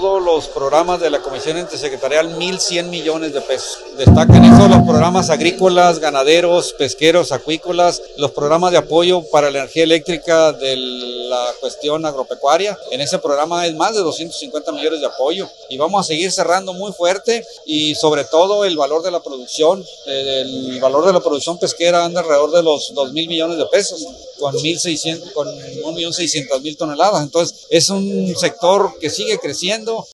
todos los programas de la Comisión Intersecretarial 1,100 millones de pesos. Destacan eso los programas agrícolas, ganaderos, pesqueros, acuícolas, los programas de apoyo para la energía eléctrica de la cuestión agropecuaria. En ese programa es más de 250 millones de apoyo y vamos a seguir cerrando muy fuerte, y sobre todo el valor de la producción. El valor de la producción pesquera anda alrededor de los 2,000 millones de pesos, con 1,600,000 toneladas. Entonces es un sector que sigue creciendo.